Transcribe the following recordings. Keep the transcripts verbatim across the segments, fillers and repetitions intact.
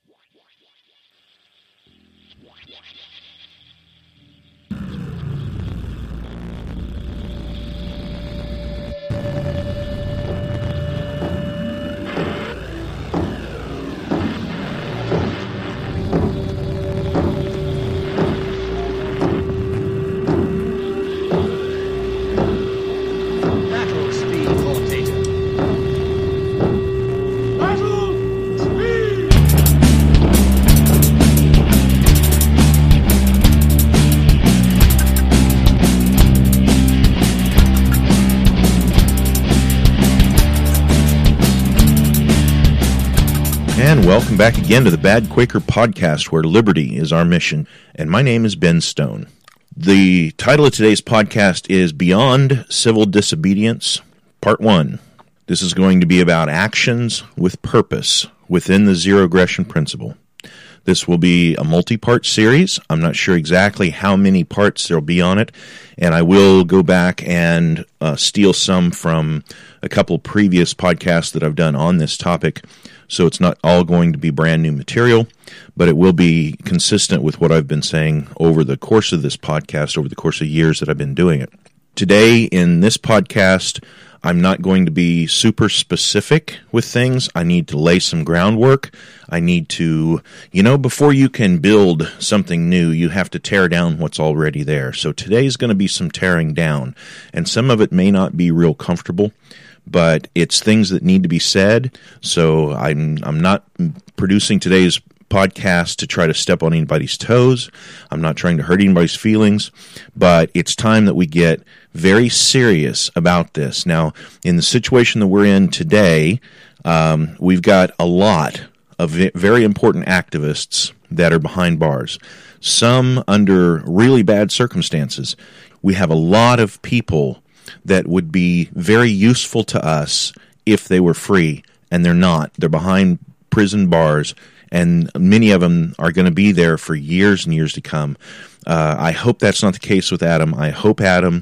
And welcome back again to the Bad Quaker Podcast, where liberty is our mission. And my name is Ben Stone. The title of today's podcast is Beyond Civil Disobedience, Part one. This is going to be about actions with purpose within the Zero Aggression Principle. This will be a multi-part series. I'm not sure exactly how many parts there will be on it, and I will go back and uh, steal some from a couple previous podcasts that I've done on this topic. So it's not all going to be brand new material, but it will be consistent with what I've been saying over the course of this podcast, over the course of years that I've been doing it. Today, in this podcast, I'm not going to be super specific with things. I need to lay some groundwork. I need to, you know, before you can build something new, you have to tear down what's already there. So today's going to be some tearing down, and some of it may not be real comfortable, but it's things that need to be said. So I'm I'm not producing today's podcast to try to step on anybody's toes. I'm not trying to hurt anybody's feelings, but it's time that we get very serious about this. Now, in the situation that we're in today, um, we've got a lot of very important activists that are behind bars, some under really bad circumstances. We have a lot of people that would be very useful to us if they were free, and they're not. They're behind prison bars, and many of them are going to be there for years and years to come. Uh, I hope that's not the case with Adam. I hope Adam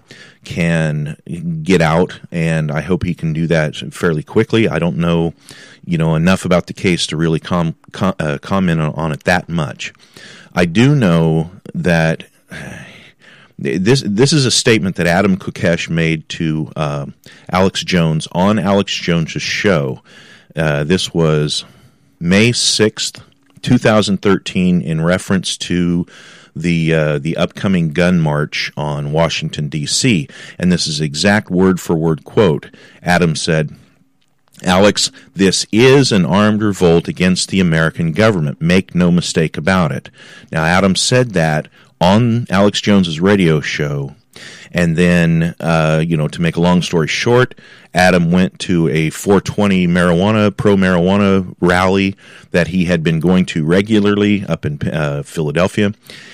can get out, and I hope he can do that fairly quickly. I don't know, you know, enough about the case to really com- com- uh, comment on it that much. I do know that This this is a statement that Adam Kokesh made to uh, Alex Jones on Alex Jones' show. Uh, this was May sixth, twenty thirteen, in reference to the uh, the upcoming gun march on Washington, D C And this is exact word-for-word quote. Adam said, "Alex, this is an armed revolt against the American government. Make no mistake about it." Now, Adam said that on Alex Jones's radio show, and then, uh, you know, to make a long story short, Adam went to a four twenty marijuana, pro-marijuana rally that he had been going to regularly up in uh, Philadelphia,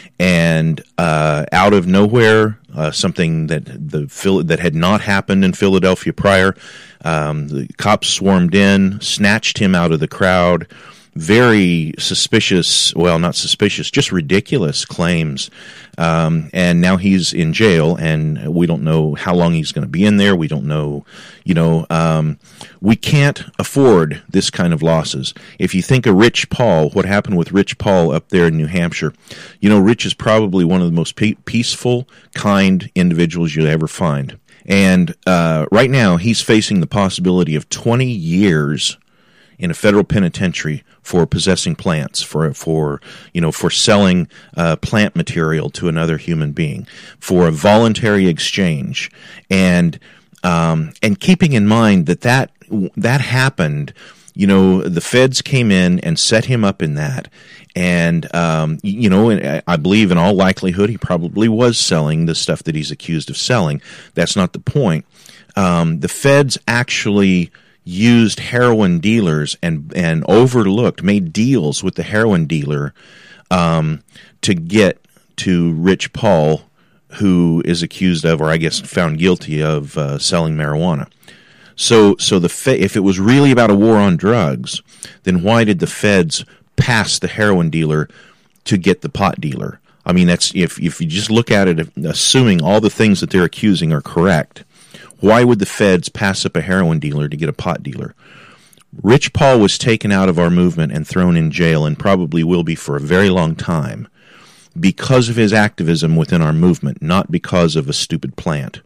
and uh, out of nowhere, uh, something that the that had not happened in Philadelphia prior, um, the cops swarmed in, snatched him out of the crowd. Very suspicious, well, not suspicious, just ridiculous claims. Um, and now he's in jail, and we don't know how long he's going to be in there. We don't know, you know, um, we can't afford this kind of losses. If you think of Rich Paul, what happened with Rich Paul up there in New Hampshire, you know, Rich is probably one of the most pe- peaceful, kind individuals you'll ever find. And uh, right now, he's facing the possibility of twenty years in a federal penitentiary for possessing plants, for for you know for selling uh, plant material to another human being, for a voluntary exchange, and um, and keeping in mind that that that happened. You know, the feds came in and set him up in that, and um, you know, I believe in all likelihood he probably was selling the stuff that he's accused of selling. That's not the point. Um, the feds actually used heroin dealers and and overlooked, made deals with the heroin dealer um, to get to Rich Paul, who is accused of, or I guess found guilty of, uh, selling marijuana. So, so the fe- if it was really about a war on drugs, then why did the feds pass the heroin dealer to get the pot dealer? I mean, that's if if you just look at it, assuming all the things that they're accusing are correct, why would the feds pass up a heroin dealer to get a pot dealer? Rich Paul was taken out of our movement and thrown in jail, and probably will be for a very long time, because of his activism within our movement, not because of a stupid plant.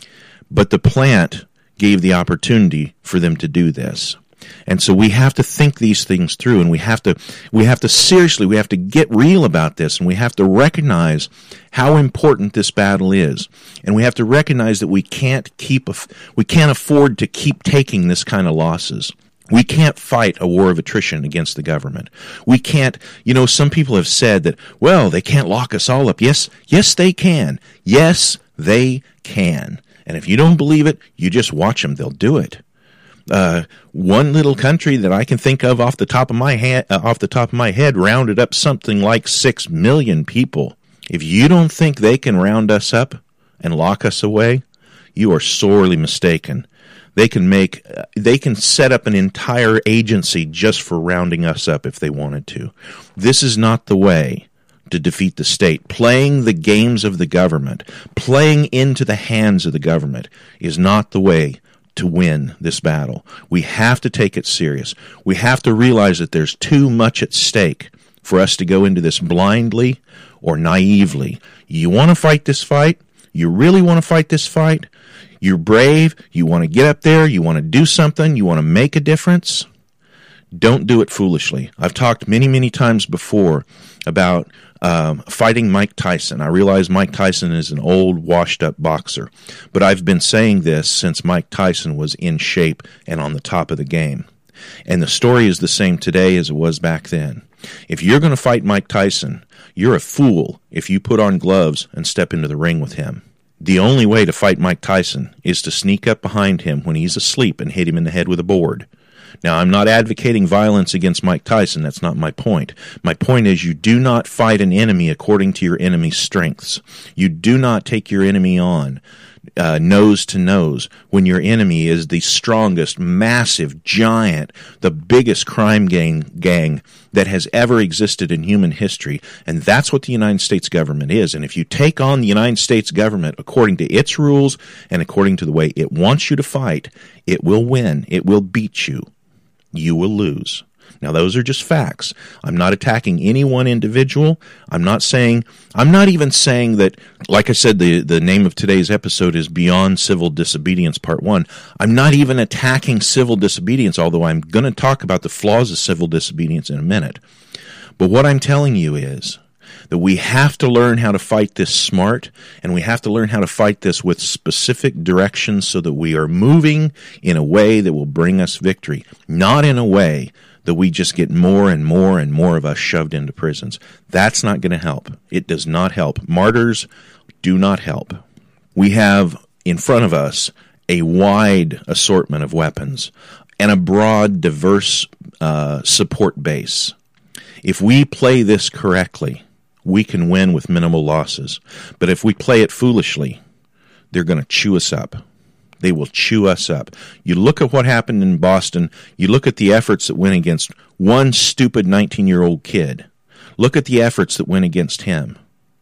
But the plant gave the opportunity for them to do this. And so we have to think these things through, and we have to we have to seriously, we have to get real about this, and we have to recognize how important this battle is. And we have to recognize that we can't keep we can't afford to keep taking this kind of losses. We can't fight a war of attrition against the government. We can't, you know, some people have said that, well, they can't lock us all up. Yes, yes, they can. Yes, they can. And if you don't believe it, you just watch them. They'll do it. Uh, one little country that I can think of off the top of my head, uh, off the top of my head, rounded up something like six million people. If you don't think they can round us up and lock us away, you are sorely mistaken. They can make, uh, they can set up an entire agency just for rounding us up if they wanted to. This is not the way to defeat the state. Playing the games of the government, playing into the hands of the government, is not the way to win this battle. We have to take it serious. We have to realize that there's too much at stake for us to go into this blindly or naively. You want to fight this fight? You really want to fight this fight? You're brave, you want to get up there, you want to do something, you want to make a difference? Don't do it foolishly. I've talked many, many times before about um, fighting Mike Tyson. I realize Mike Tyson is an old, washed-up boxer, but I've been saying this since Mike Tyson was in shape and on the top of the game. And the story is the same today as it was back then. If you're going to fight Mike Tyson, you're a fool if you put on gloves and step into the ring with him. The only way to fight Mike Tyson is to sneak up behind him when he's asleep and hit him in the head with a board. Now, I'm not advocating violence against Mike Tyson. That's not my point. My point is you do not fight an enemy according to your enemy's strengths. You do not take your enemy on uh, nose to nose when your enemy is the strongest, massive, giant, the biggest crime gang, gang that has ever existed in human history. And that's what the United States government is. And if you take on the United States government according to its rules and according to the way it wants you to fight, it will win. It will beat you. You will lose. Now, those are just facts. I'm not attacking any one individual. I'm not saying, I'm not even saying that, like I said, the, the name of today's episode is Beyond Civil Disobedience, Part one. I'm not even attacking civil disobedience, although I'm going to talk about the flaws of civil disobedience in a minute. But what I'm telling you is that we have to learn how to fight this smart, and we have to learn how to fight this with specific directions so that we are moving in a way that will bring us victory, not in a way that we just get more and more and more of us shoved into prisons. That's not going to help. It does not help. Martyrs do not help. We have in front of us a wide assortment of weapons and a broad, diverse uh, support base. If we play this correctly, we can win with minimal losses. But if we play it foolishly, they're going to chew us up. They will chew us up. You look at what happened in Boston. You look at the efforts that went against one stupid nineteen-year-old kid. Look at the efforts that went against him.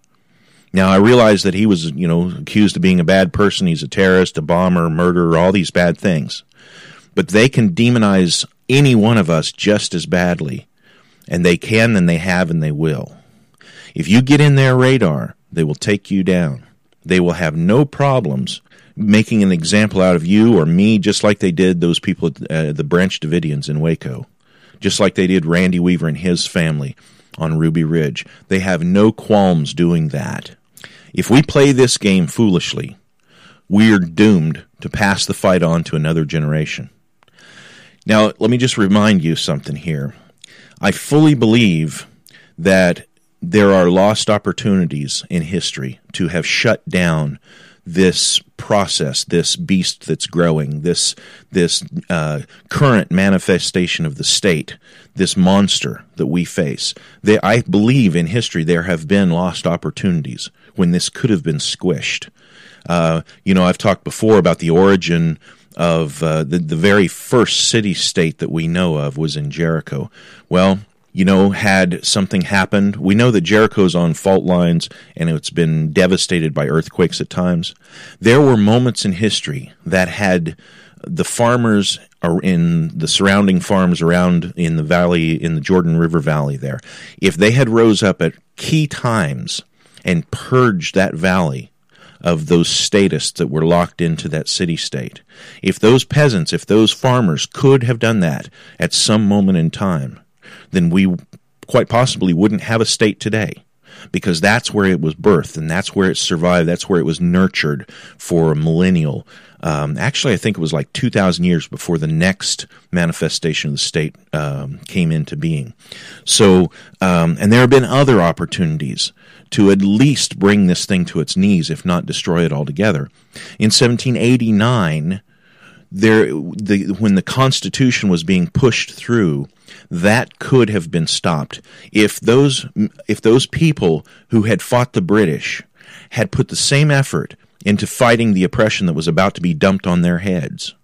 Now, I realize that he was, you know, accused of being a bad person. He's a terrorist, a bomber, murderer, all these bad things. But they can demonize any one of us just as badly. And they can, and they have, and they will. If you get in their radar, they will take you down. They will have no problems making an example out of you or me, just like they did those people at uh, the Branch Davidians in Waco, just like they did Randy Weaver and his family on Ruby Ridge. They have no qualms doing that. If we play this game foolishly, we are doomed to pass the fight on to another generation. Now, let me just remind you something here. I fully believe that there are lost opportunities in history to have shut down this process, this beast that's growing, this this uh, current manifestation of the state, this monster that we face. They, I believe in history there have been lost opportunities when this could have been squished. Uh, you know, I've talked before about the origin of uh, the, the very first city-state that we know of was in Jericho. Well, you know, had something happened, we know that Jericho's on fault lines and it's been devastated by earthquakes at times. There were moments in history that had the farmers are in the surrounding farms around in the valley, in the Jordan River Valley there, if they had rose up at key times and purged that valley of those statists that were locked into that city-state, if those peasants, if those farmers could have done that at some moment in time, then we quite possibly wouldn't have a state today, because that's where it was birthed, and that's where it survived, that's where it was nurtured for a millennial. Um, actually, I think it was like two thousand years before the next manifestation of the state um, came into being. So, um, and there have been other opportunities to at least bring this thing to its knees, if not destroy it altogether. In seventeen eighty-nine, there, the, when the Constitution was being pushed through, that could have been stopped if those if those people who had fought the British had put the same effort into fighting the oppression that was about to be dumped on their heads.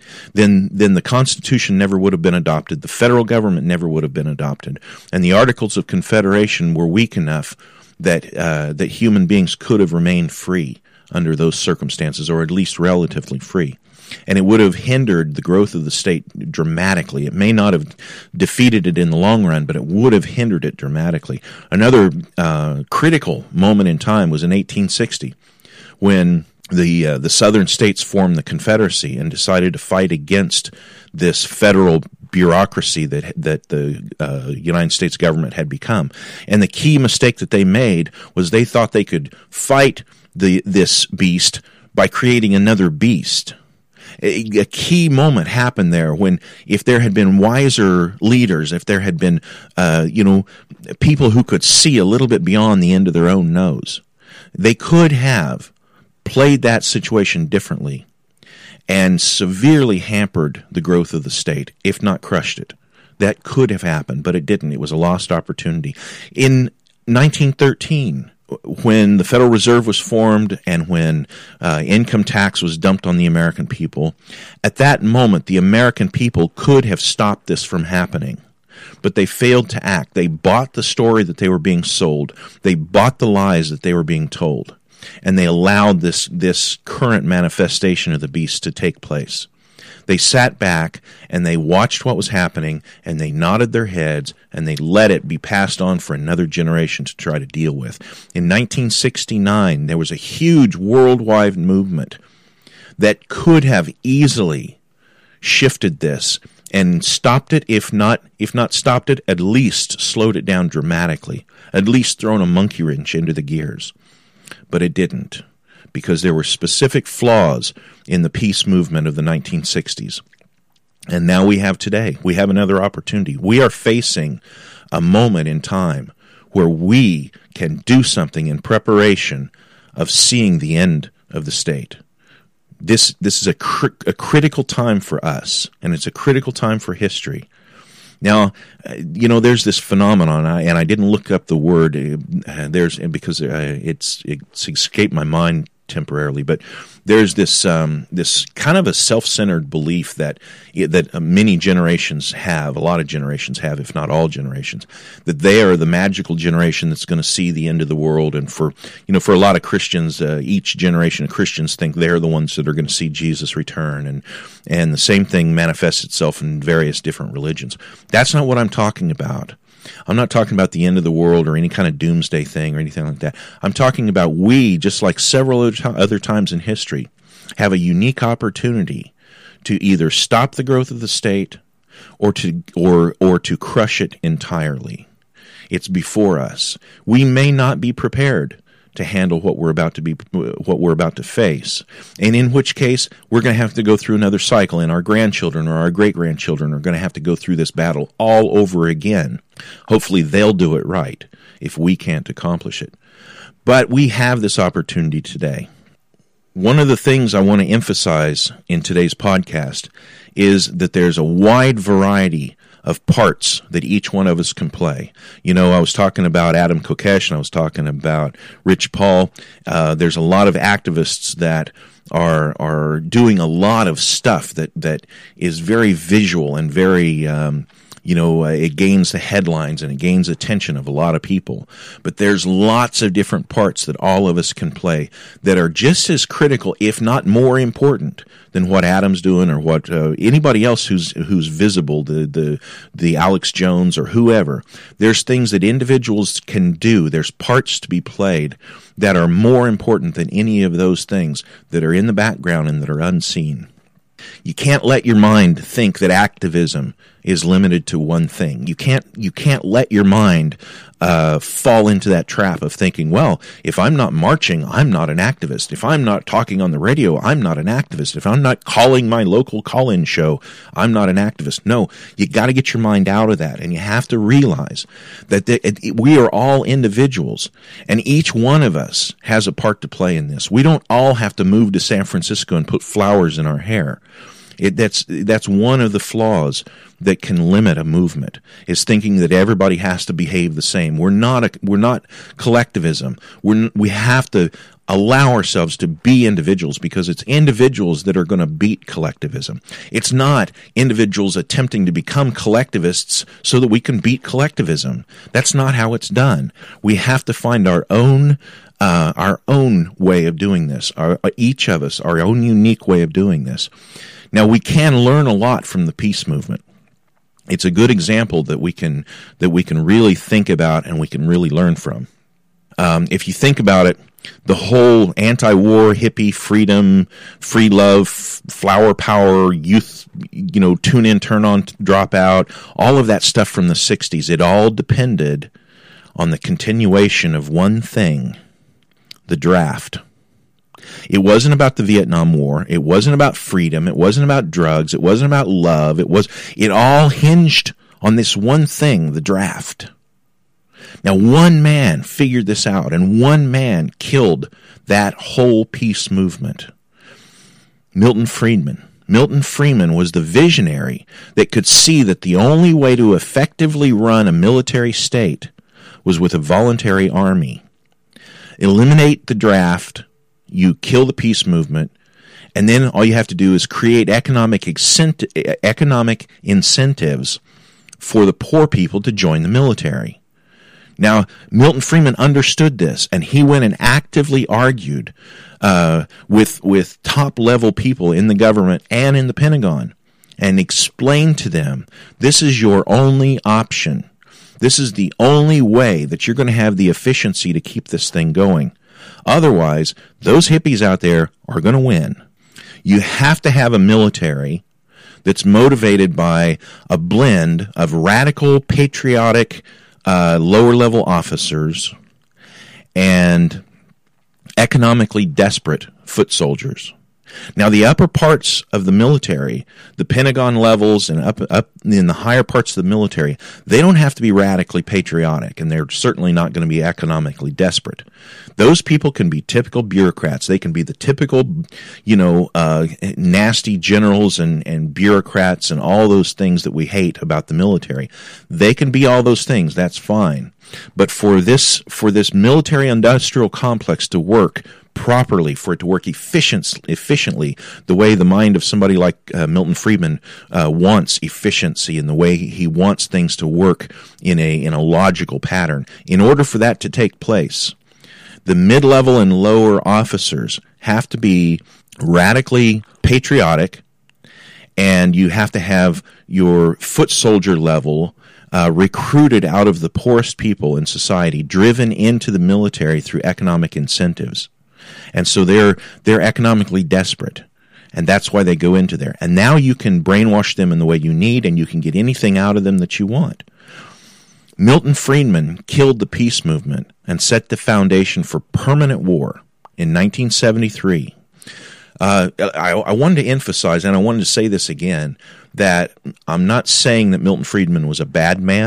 Then, then the Constitution never would have been adopted. The federal government never would have been adopted, and the Articles of Confederation were weak enough that uh, that human beings could have remained free under those circumstances, or at least relatively free. And it would have hindered the growth of the state dramatically. It may not have defeated it in the long run, but it would have hindered it dramatically. Another uh, critical moment in time was in eighteen sixty, when the uh, the southern states formed the Confederacy and decided to fight against this federal bureaucracy that that the uh, United States government had become. And the key mistake that they made was they thought they could fight the this beast by creating another beast. A, a key moment happened there when, if there had been wiser leaders, if there had been, uh, you know, people who could see a little bit beyond the end of their own nose, they could have played that situation differently and severely hampered the growth of the state, if not crushed it. That could have happened, but it didn't. It was a lost opportunity. In nineteen thirteen, when the Federal Reserve was formed and when uh, income tax was dumped on the American people, at that moment, the American people could have stopped this from happening. But they failed to act. They bought the story that they were being sold. They bought the lies that they were being told. And they allowed this, this current manifestation of the beast to take place. They sat back and they watched what was happening, and they nodded their heads, and they let it be passed on for another generation to try to deal with. In nineteen sixty-nine, there was a huge worldwide movement that could have easily shifted this and stopped it, if not if not stopped it, at least slowed it down dramatically, at least thrown a monkey wrench into the gears. But it didn't, because there were specific flaws in the peace movement of the nineteen sixties. And now we have today. We have another opportunity. We are facing a moment in time where we can do something in preparation of seeing the end of the state. This this is a, cr- a critical time for us, and it's a critical time for history. Now, you know, there's this phenomenon, and I didn't look up the word uh, there's because uh, it's it's escaped my mind temporarily, but there's this um, this kind of a self-centered belief that that many generations have, a lot of generations have, if not all generations, that they are the magical generation that's going to see the end of the world. And for you know, for a lot of Christians, uh, each generation of Christians think they're the ones that are going to see Jesus return, and and the same thing manifests itself in various different religions. That's not what I'm talking about. I'm not talking about the end of the world or any kind of doomsday thing or anything like that. I'm talking about we, just like several other times in history, have a unique opportunity to either stop the growth of the state or to or or to crush it entirely. It's before us. We may not be prepared to handle what we're about to be what we're about to face, and in which case we're going to have to go through another cycle, and our grandchildren or our great-grandchildren are going to have to go through this battle all over again. Hopefully they'll do it right if we can't accomplish it. But we have this opportunity today. One of the things I want to emphasize in today's podcast is that there's a wide variety of parts that each one of us can play. You know, I was talking about Adam Kokesh, and I was talking about Rich Paul. Uh, there's a lot of activists that are are doing a lot of stuff that, that is very visual and very um, you know, uh, it gains the headlines and it gains attention of a lot of people. But there's lots of different parts that all of us can play that are just as critical, if not more important, than what Adam's doing or what uh, anybody else who's who's visible, the the the Alex Jones or whoever. There's things that individuals can do. There's parts to be played that are more important than any of those things that are in the background and that are unseen. You can't let your mind think that activism is limited to one thing. You can't you can't let your mind uh, fall into that trap of thinking, well, if I'm not marching, I'm not an activist. If I'm not talking on the radio, I'm not an activist. If I'm not calling my local call-in show, I'm not an activist. No, you got to get your mind out of that, and you have to realize that the, it, we are all individuals, and each one of us has a part to play in this. We don't all have to move to San Francisco and put flowers in our hair. It, that's that's one of the flaws that can limit a movement, is thinking that everybody has to behave the same. We're not a, we're not collectivism. We're, we have to allow ourselves to be individuals, because it's individuals that are going to beat collectivism. It's not individuals attempting to become collectivists so that we can beat collectivism. That's not how it's done. We have to find our own uh, our own way of doing this. Our, each of us, our own unique way of doing this. Now, we can learn a lot from the peace movement. It's a good example that we can that we can really think about and we can really learn from. Um, if you think about it, the whole anti-war, hippie, freedom, free love, flower power, youth, you know, tune in, turn on, drop out, all of that stuff from the sixties, it all depended on the continuation of one thing, the draft. It wasn't about the Vietnam War. It wasn't about freedom. It wasn't about drugs. It wasn't about love. It was. It all hinged on this one thing, the draft. Now, one man figured this out, and one man killed that whole peace movement. Milton Friedman. Milton Friedman was the visionary that could see that the only way to effectively run a military state was with a voluntary army. Eliminate the draft. You kill the peace movement, and then all you have to do is create economic incenti- economic incentives for the poor people to join the military. Now, Milton Friedman understood this, and he went and actively argued uh, with with top-level people in the government and in the Pentagon, and explained to them, this is your only option. This is the only way that you're going to have the efficiency to keep this thing going. Otherwise, those hippies out there are going to win. You have to have a military that's motivated by a blend of radical, patriotic, uh, lower-level officers and economically desperate foot soldiers. Now, the upper parts of the military, the Pentagon levels and up up in the higher parts of the military, they don't have to be radically patriotic, and they're certainly not going to be economically desperate. Those people can be typical bureaucrats. They can be the typical, you know, uh, nasty generals and, and bureaucrats and all those things that we hate about the military. They can be all those things. That's fine. But for this for this military-industrial complex to work properly, for it to work efficient, efficiently, the way the mind of somebody like uh, Milton Friedman uh, wants efficiency, and the way he wants things to work in a in a logical pattern. In order for that to take place, the mid-level and lower officers have to be radically patriotic, and you have to have your foot soldier level Uh, recruited out of the poorest people in society, driven into the military through economic incentives. And so they're they're economically desperate, and that's why they go into there. And now you can brainwash them in the way you need, and you can get anything out of them that you want. Milton Friedman killed the peace movement and set the foundation for permanent war in nineteen seventy-three. Uh, I, I wanted to emphasize, and I wanted to say this again, that I'm not saying that Milton Friedman was a bad man.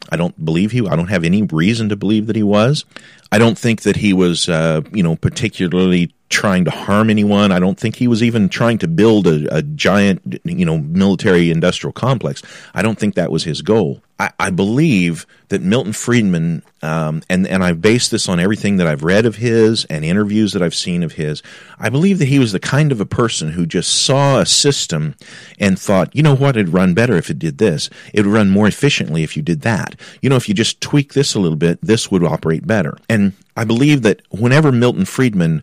I don't believe he, I don't have any reason to believe that he was. I don't think that he was, uh, you know, particularly trying to harm anyone. I don't think he was even trying to build a, a giant, you know, military industrial complex. I don't think that was his goal. I, I believe that Milton Friedman, um, and, and I've based this on everything that I've read of his and interviews that I've seen of his, I believe that he was the kind of a person who just saw a system and thought, you know what, it'd run better if it did this. It would run more efficiently if you did that. You know, if you just tweak this a little bit, this would operate better. And I believe that whenever Milton Friedman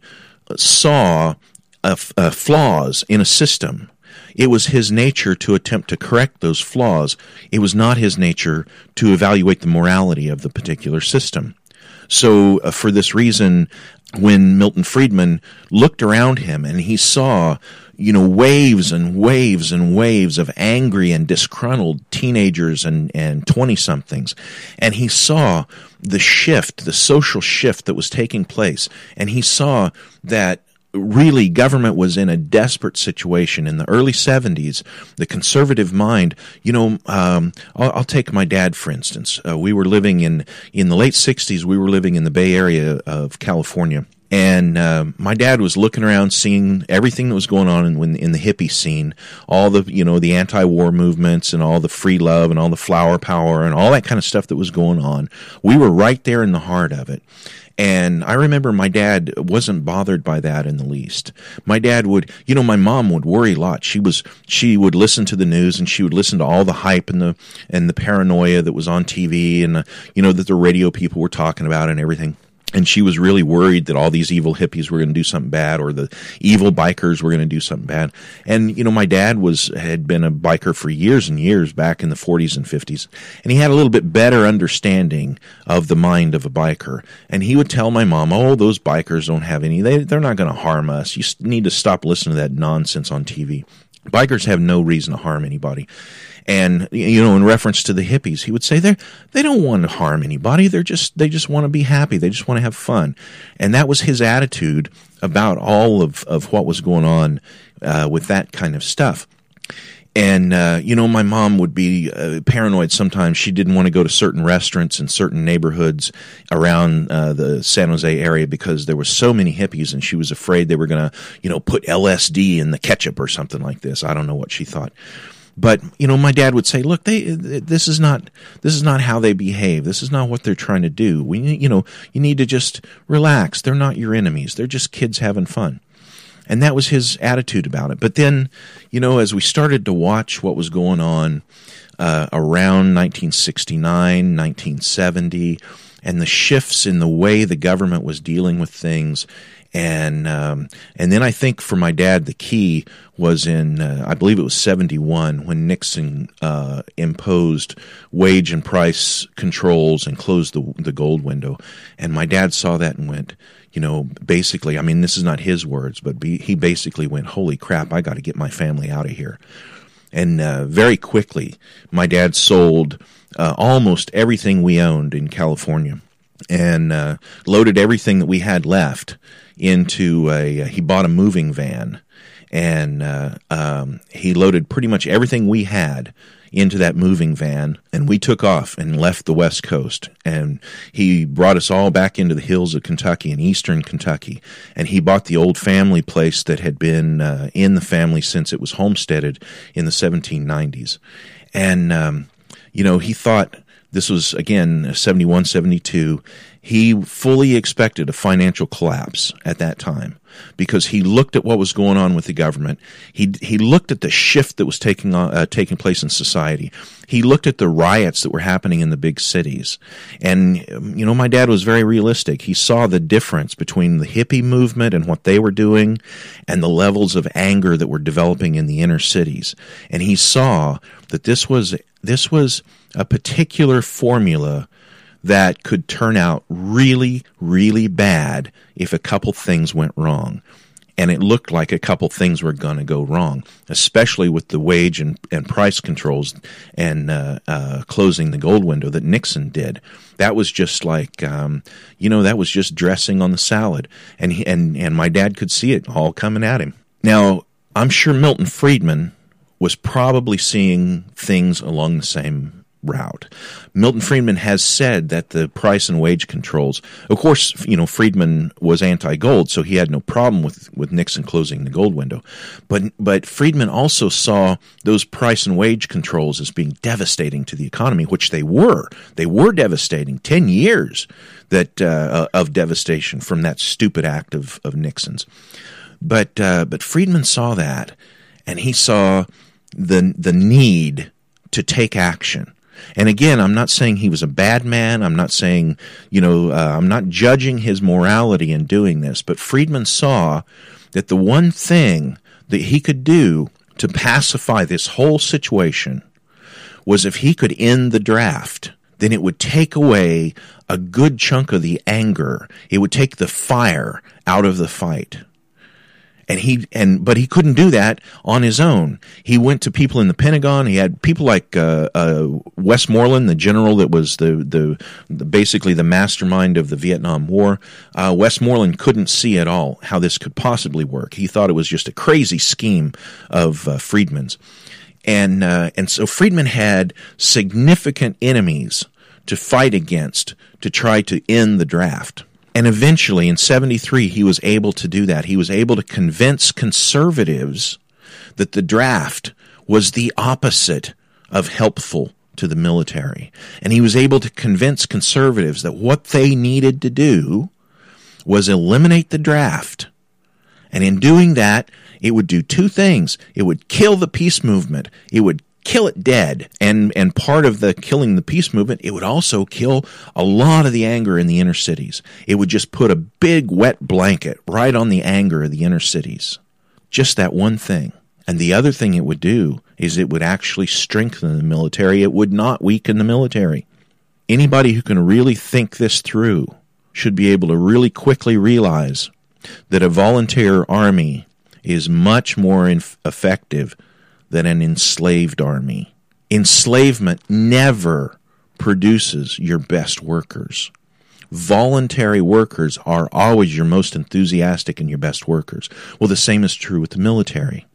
saw uh, uh, flaws in a system, it was his nature to attempt to correct those flaws. It was not his nature to evaluate the morality of the particular system. So uh, for this reason, when Milton Friedman looked around him and he saw, you know, waves and waves and waves of angry and disgruntled teenagers and, and twenty-somethings, and he saw the shift, the social shift that was taking place, and he saw that really government was in a desperate situation in the early seventies. The conservative mind, you know, um, I'll, I'll take my dad, for instance. Uh, we were living in, in the late sixties, we were living in the Bay Area of California. And uh, my dad was looking around, seeing everything that was going on in, in the hippie scene, all the, you know, the anti-war movements and all the free love and all the flower power and all that kind of stuff that was going on. We were right there in the heart of it. And I remember my dad wasn't bothered by that in the least. My dad would, you know, my mom would worry a lot. She was, she would listen to the news and she would listen to all the hype and the, and the paranoia that was on T V and, the, you know, that the radio people were talking about and everything. And she was really worried that all these evil hippies were going to do something bad, or the evil bikers were going to do something bad. And, you know, my dad was, had been a biker for years and years back in the forties and fifties. And he had a little bit better understanding of the mind of a biker. And he would tell my mom, oh, those bikers don't have any, they, they're not going to harm us. You need to stop listening to that nonsense on T V. Bikers have no reason to harm anybody. And, you know, in reference to the hippies, he would say they they don't want to harm anybody. They're just, they just want to be happy. They just want to have fun. And that was his attitude about all of, of what was going on uh, with that kind of stuff. And, uh, you know, my mom would be uh, paranoid sometimes. She didn't want to go to certain restaurants in certain neighborhoods around uh, the San Jose area because there were so many hippies, and she was afraid they were going to, you know, put L S D in the ketchup or something like this. I don't know what she thought. But, you know, my dad would say, look, they, this is not, this is not how they behave. This is not what they're trying to do. We, you know, you need to just relax. They're not your enemies. They're just kids having fun. And that was his attitude about it. But then, you know, as we started to watch what was going on uh, around nineteen sixty-nine, nineteen seventy, and the shifts in the way the government was dealing with things, and um, and then I think for my dad the key was in uh, I believe it was seventy-one when Nixon uh, imposed wage and price controls and closed the the gold window, and my dad saw that and went, you know, basically, I mean, this is not his words, but be, he basically went, holy crap, I got to get my family out of here. And uh, very quickly, my dad sold uh, almost everything we owned in California and uh, loaded everything that we had left into a, uh, he bought a moving van, and uh, um, he loaded pretty much everything we had into that moving van, and we took off and left the West Coast. And he brought us all back into the hills of Kentucky and eastern Kentucky, and he bought the old family place that had been uh, in the family since it was homesteaded in the seventeen nineties. And, um, you know, he thought this was, again, seventy-one, seventy-two. He fully expected a financial collapse at that time because he looked at what was going on with the government. He he looked at the shift that was taking on, uh, taking place in society. He looked at the riots that were happening in the big cities. And, you know, my dad was very realistic. He saw the difference between the hippie movement and what they were doing and the levels of anger that were developing in the inner cities. And he saw that this was this was a particular formula that could turn out really, really bad if a couple things went wrong. And it looked like a couple things were going to go wrong, especially with the wage and, and price controls and uh, uh, closing the gold window that Nixon did. That was just like, um, you know, that was just dressing on the salad. And, he, and, and my dad could see it all coming at him. Now, I'm sure Milton Friedman was probably seeing things along the same route. Milton Friedman has said that the price and wage controls, of course, you know, Friedman was anti-gold, so he had no problem with, with Nixon closing the gold window. But but Friedman also saw those price and wage controls as being devastating to the economy, which they were. They were devastating. Ten years that uh, of devastation from that stupid act of, of Nixon's. But uh, but Friedman saw that, and he saw the the need to take action. And again, I'm not saying he was a bad man. I'm not saying, you know, uh, I'm not judging his morality in doing this. But Friedman saw that the one thing that he could do to pacify this whole situation was if he could end the draft, then it would take away a good chunk of the anger. It would take the fire out of the fight. And he and but he couldn't do that on his own. He went to people in the Pentagon. He had people like uh, uh, Westmoreland, the general that was the, the the basically the mastermind of the Vietnam War. Uh, Westmoreland couldn't see at all how this could possibly work. He thought it was just a crazy scheme of uh, Friedman's, and uh, and so Friedman had significant enemies to fight against to try to end the draft. And eventually, in seventy-three, he was able to do that. He was able to convince conservatives that the draft was the opposite of helpful to the military. And he was able to convince conservatives that what they needed to do was eliminate the draft. And in doing that, it would do two things. It would kill the peace movement. It would kill it dead. And and part of the killing the peace movement, it would also kill a lot of the anger in the inner cities. It would just put a big wet blanket right on the anger of the inner cities. Just that one thing. And the other thing it would do is it would actually strengthen the military. It would not weaken the military. Anybody who can really think this through should be able to really quickly realize that a volunteer army is much more inf- effective than an enslaved army. Enslavement never produces your best workers. Voluntary workers are always your most enthusiastic and your best workers. Well, the same is true with the military.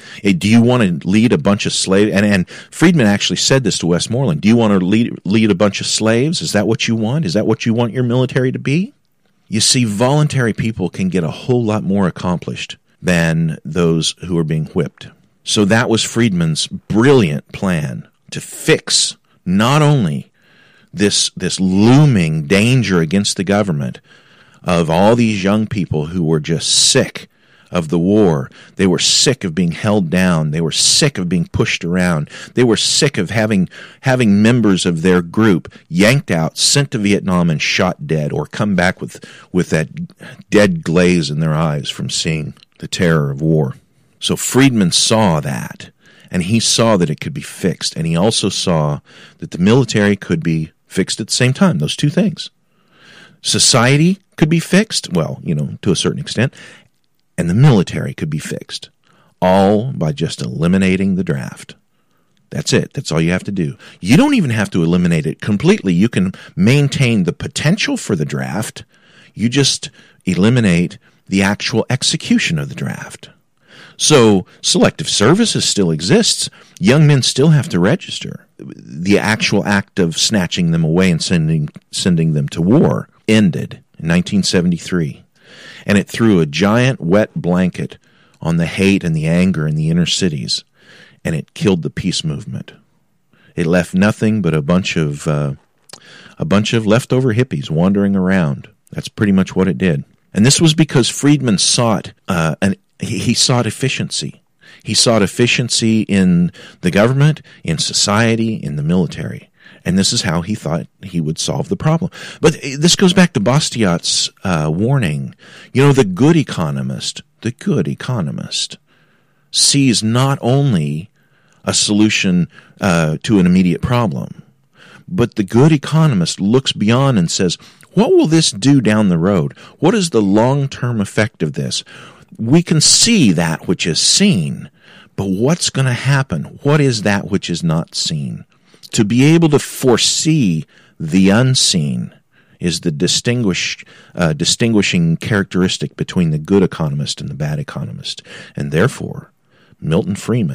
Do you want to lead a bunch of slaves? And, and Friedman actually said this to Westmoreland. Do you want to lead, lead a bunch of slaves? Is that what you want? Is that what you want your military to be? You see, voluntary people can get a whole lot more accomplished than those who are being whipped. So that was Friedman's brilliant plan to fix not only this this looming danger against the government of all these young people who were just sick of the war. They were sick of being held down. They were sick of being pushed around. They were sick of having having members of their group yanked out, sent to Vietnam, and shot dead, or come back with, with that dead glaze in their eyes from seeing the terror of war. So Friedman saw that, and he saw that it could be fixed, and he also saw that the military could be fixed at the same time, those two things. Society could be fixed, well, you know, to a certain extent, and the military could be fixed, all by just eliminating the draft. That's it. That's all you have to do. You don't even have to eliminate it completely. You can maintain the potential for the draft. You just eliminate the actual execution of the draft. So selective services still exists. Young men still have to register. The actual act of snatching them away and sending sending them to war ended in nineteen seventy-three. And it threw a giant wet blanket on the hate and the anger in the inner cities, and it killed the peace movement. It left nothing but a bunch of uh, a bunch of leftover hippies wandering around. That's pretty much what it did. And this was because Friedman sought uh, an he sought efficiency. He sought efficiency in the government, in society, in the military. And this is how he thought he would solve the problem. But this goes back to Bastiat's uh, warning. You know, the good economist, the good economist, sees not only a solution uh, to an immediate problem, but the good economist looks beyond and says, what will this do down the road? What is the long-term effect of this? We can see that which is seen, but what's going to happen? What is that which is not seen? To be able to foresee the unseen is the distinguish, uh, distinguishing characteristic between the good economist and the bad economist. And therefore, Milton Friedman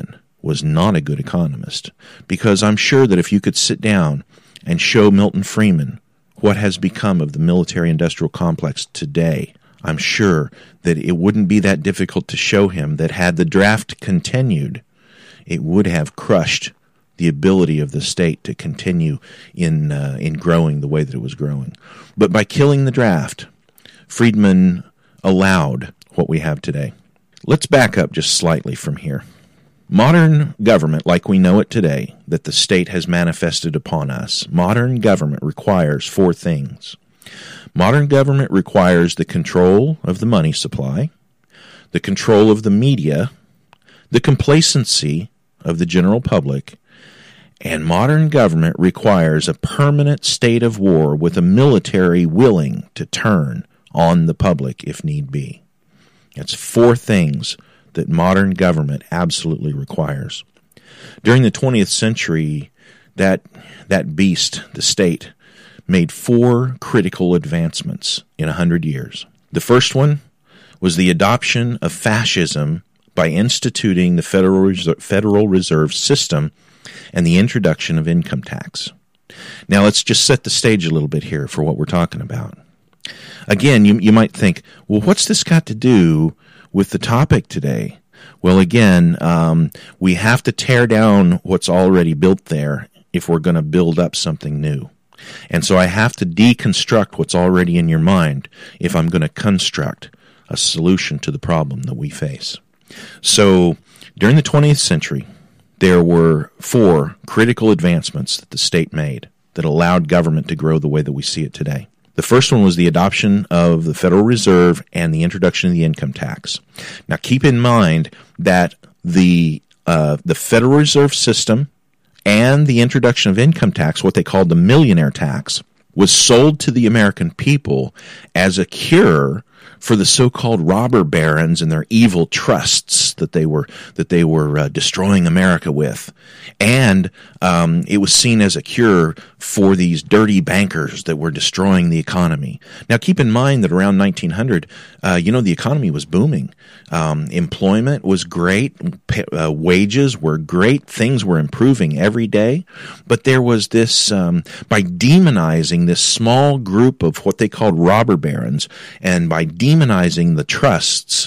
was not a good economist, because I'm sure that if you could sit down and show Milton Friedman what has become of the military-industrial complex today, I'm sure that it wouldn't be that difficult to show him that had the draft continued, it would have crushed the ability of the state to continue in uh, in growing the way that it was growing. But by killing the draft, Friedman allowed what we have today. Let's back up just slightly from here. Modern government, like we know it today, that the state has manifested upon us, modern government requires four things. Modern government requires the control of the money supply, the control of the media, the complacency of the general public, and modern government requires a permanent state of war with a military willing to turn on the public if need be. That's four things that modern government absolutely requires. During the twentieth century, that that beast, the state, made four critical advancements in a hundred years. The first one was the adoption of fascism by instituting the Federal Reserve, Federal Reserve System and the introduction of income tax. Now let's just set the stage a little bit here for what we're talking about. Again, you, you might think, well, what's this got to do with the topic today? Well, again, um, we have to tear down what's already built there if we're going to build up something new. And so I have to deconstruct what's already in your mind if I'm going to construct a solution to the problem that we face. So during the twentieth century, there were four critical advancements that the state made that allowed government to grow the way that we see it today. The first one was the adoption of the Federal Reserve and the introduction of the income tax. Now, keep in mind that the uh, the Federal Reserve System and the introduction of income tax, what they called the millionaire tax, was sold to the American people as a cure for the so-called robber barons and their evil trusts that they were that they were uh, destroying America with, and um, it was seen as a cure for these dirty bankers that were destroying the economy. Now, keep in mind that around nineteen hundred, uh, you know, the economy was booming. Um, employment was great. Uh, wages were great. Things were improving every day. But there was this, um, by demonizing this small group of what they called robber barons, and by demonizing the trusts,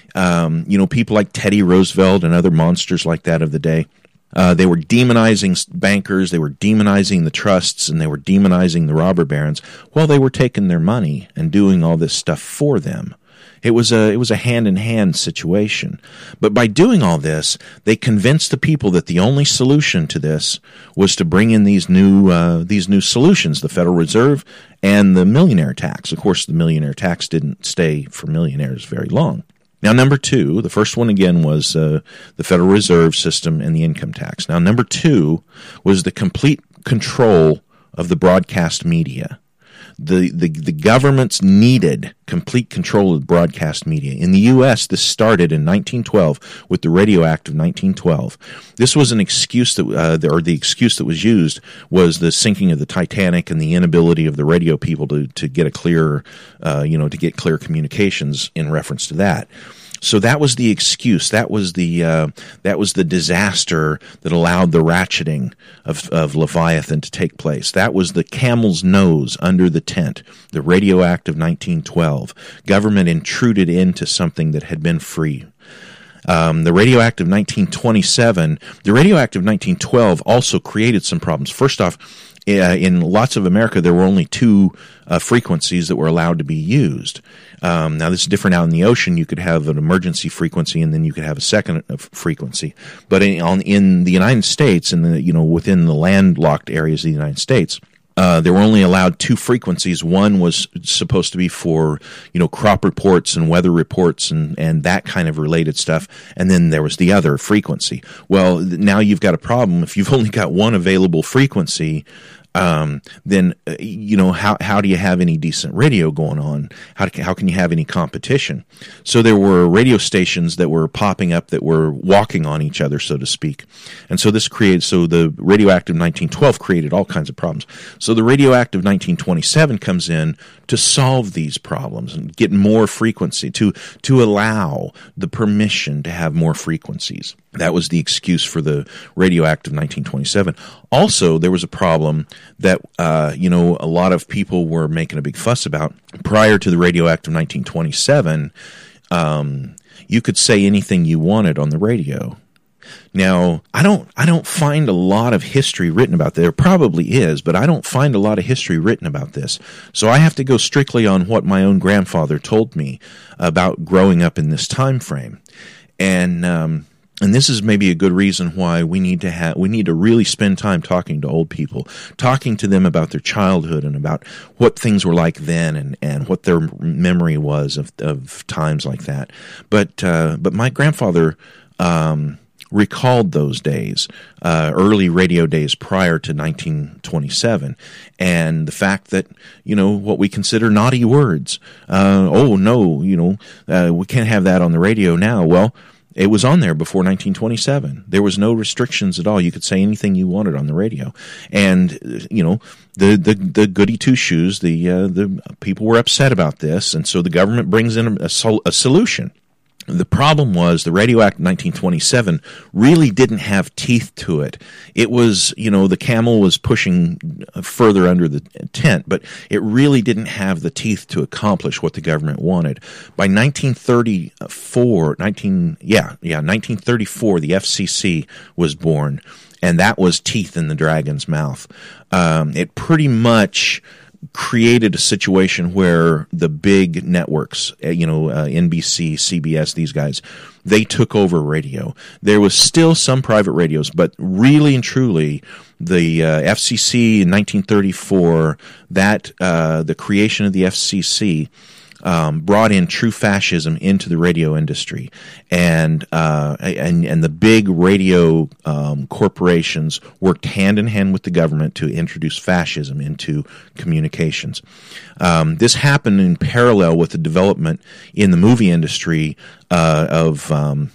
um, you know, people like Teddy Roosevelt and other monsters like that of the day, Uh, they were demonizing bankers, they were demonizing the trusts, and they were demonizing the robber barons while they were taking their money and doing all this stuff for them. It was a it was a hand-in-hand situation. But by doing all this, they convinced the people that the only solution to this was to bring in these new uh, these new solutions, the Federal Reserve and the millionaire tax. Of course, the millionaire tax didn't stay for millionaires very long. Now, number two, the first one again was uh, the Federal Reserve System and the income tax. Now, number two was the complete control of the broadcast media. The, the, the governments needed complete control of the broadcast media. In the U S, this started in nineteen twelve with the Radio Act of nineteen twelve. This was an excuse that, uh, or the excuse that was used was the sinking of the Titanic and the inability of the radio people to, to get a clear, uh, you know, to get clear communications in reference to that. So that was the excuse. That was the uh, that was the disaster that allowed the ratcheting of, of Leviathan to take place. That was the camel's nose under the tent. The Radio Act of nineteen twelve. Government intruded into something that had been free. Um, the Radio Act of nineteen twenty-seven. The Radio Act of nineteen twelve also created some problems. First off, Uh, in lots of America, there were only two uh, frequencies that were allowed to be used. Um, now, this is different out in the ocean. You could have an emergency frequency, and then you could have a second frequency. But in, on, in the United States, in the you know within the landlocked areas of the United States, Uh, they were only allowed two frequencies. One was supposed to be for, you know, crop reports and weather reports and, and that kind of related stuff. And then there was the other frequency. Well, now you've got a problem. If you've only got one available frequency, um, then, uh, you know, how, how do you have any decent radio going on? How, how can you have any competition? So there were radio stations that were popping up that were walking on each other, so to speak. And so this created, so the Radio Act of nineteen twelve created all kinds of problems. So the Radio Act of nineteen twenty-seven comes in to solve these problems and get more frequency, to, to allow the permission to have more frequencies. That was the excuse for the Radio Act of nineteen twenty-seven. Also, there was a problem that, uh, you know, a lot of people were making a big fuss about. Prior to the Radio Act of nineteen twenty-seven, um, you could say anything you wanted on the radio. Now, I don't I don't find a lot of history written about this. There probably is, but I don't find a lot of history written about this. So I have to go strictly on what my own grandfather told me about growing up in this time frame. And um And this is maybe a good reason why we need to have we need to really spend time talking to old people, talking to them about their childhood and about what things were like then, and, and what their memory was of of times like that. But uh, but my grandfather um, recalled those days, uh, early radio days prior to nineteen twenty-seven, and the fact that, you know, what we consider naughty words. Uh, oh no, you know, uh, we can't have that on the radio now. Well, it was on there before nineteen twenty-seven. There was no restrictions at all. You could say anything you wanted on the radio. And, you know, the the, the goody two-shoes, the uh, the people were upset about this, and so the government brings in a, a, a solution. The problem was the Radio Act nineteen twenty-seven really didn't have teeth to it. It was, you know, the camel was pushing further under the tent, but it really didn't have the teeth to accomplish what the government wanted. By nineteen thirty-four, nineteen yeah, yeah, nineteen thirty-four, the F C C was born, and that was teeth in the dragon's mouth. Um, it pretty much created a situation where the big networks, you know, uh, N B C, C B S, these guys, they took over radio. There was still some private radios, but really and truly, the uh, F C C in nineteen thirty-four, that uh, the creation of the F C C um, brought in true fascism into the radio industry, and uh, and and the big radio um, corporations worked hand in hand with the government to introduce fascism into communications. Um, this happened in parallel with the development in the movie industry uh, of. Um,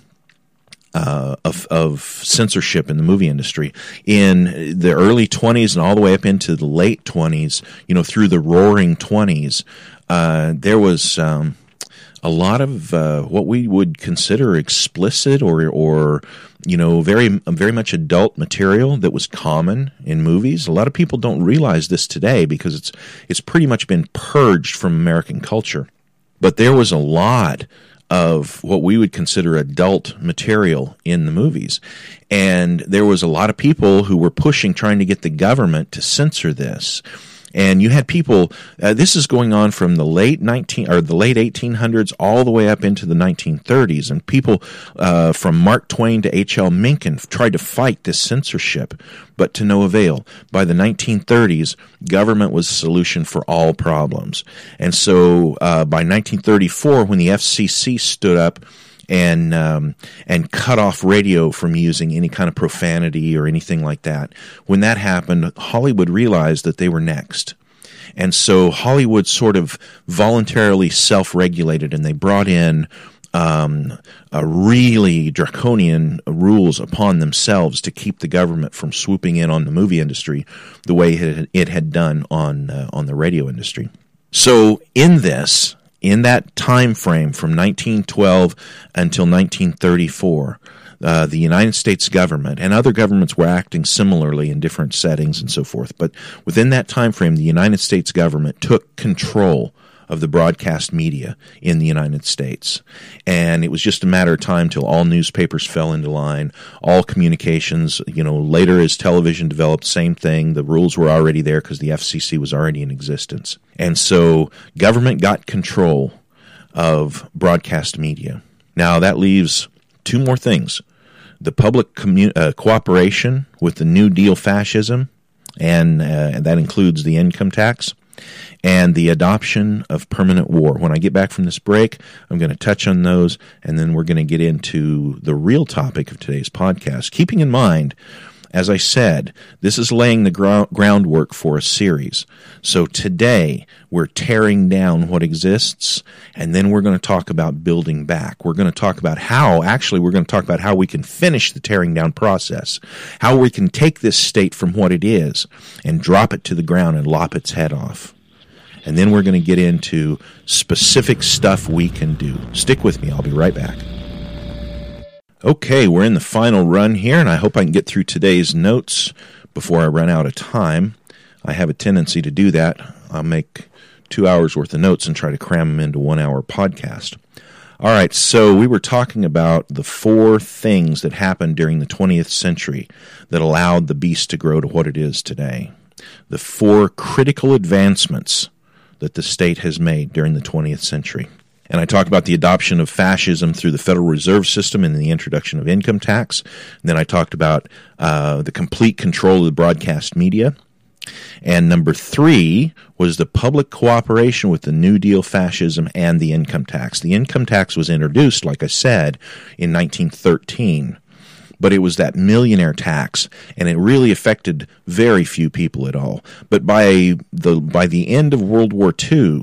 Uh, of, of censorship in the movie industry. In the early twenties and all the way up into the late twenties, you know, through the roaring twenties, uh, there was um, a lot of uh, what we would consider explicit or, or you know, very very much adult material that was common in movies. A lot of people don't realize this today because it's it's pretty much been purged from American culture. But there was a lot of what we would consider adult material in the movies. And there was a lot of people who were pushing, trying to get the government to censor this. And you had people, uh, this is going on from the late nineteen or the late eighteen hundreds all the way up into the nineteen thirties. And people uh, from Mark Twain to H L Mencken tried to fight this censorship, but to no avail. By the nineteen thirties, government was the solution for all problems. And so uh, by nineteen thirty-four, when the F C C stood up and um, and cut off radio from using any kind of profanity or anything like that. When that happened, Hollywood realized that they were next. And so Hollywood sort of voluntarily self-regulated, and they brought in um, a really draconian rules upon themselves to keep the government from swooping in on the movie industry the way it, it had done on uh, on the radio industry. So in this... In that time frame from nineteen twelve until nineteen thirty-four, uh, the United States government and other governments were acting similarly in different settings and so forth. But within that time frame, the United States government took control of the broadcast media in the United States. And it was just a matter of time till all newspapers fell into line, all communications, you know, later as television developed, same thing. The rules were already there because the F C C was already in existence. And so government got control of broadcast media. Now that leaves two more things. The public commu- uh, cooperation with the New Deal fascism, and uh, that includes the income tax, and the adoption of permanent war. When I get back from this break, I'm going to touch on those, and then we're going to get into the real topic of today's podcast. Keeping in mind, as I said, this is laying the gro- groundwork for a series. So today, we're tearing down what exists, and then we're going to talk about building back. We're going to talk about how, actually, we're going to talk about how we can finish the tearing down process, how we can take this state from what it is and drop it to the ground and lop its head off. And then we're going to get into specific stuff we can do. Stick with me. I'll be right back. Okay, we're in the final run here, and I hope I can get through today's notes before I run out of time. I have a tendency to do that. I'll make two hours worth of notes and try to cram them into one hour podcast. All right, so we were talking about the four things that happened during the twentieth century that allowed the beast to grow to what it is today. The four critical advancements that the state has made during the twentieth century. And I talked about the adoption of fascism through the Federal Reserve System and the introduction of income tax. And then I talked about uh, the complete control of the broadcast media. And number three was the public cooperation with the New Deal fascism and the income tax. The income tax was introduced, like I said, in nineteen thirteen. But it was that millionaire tax, and it really affected very few people at all. But by the by the end of World War Two,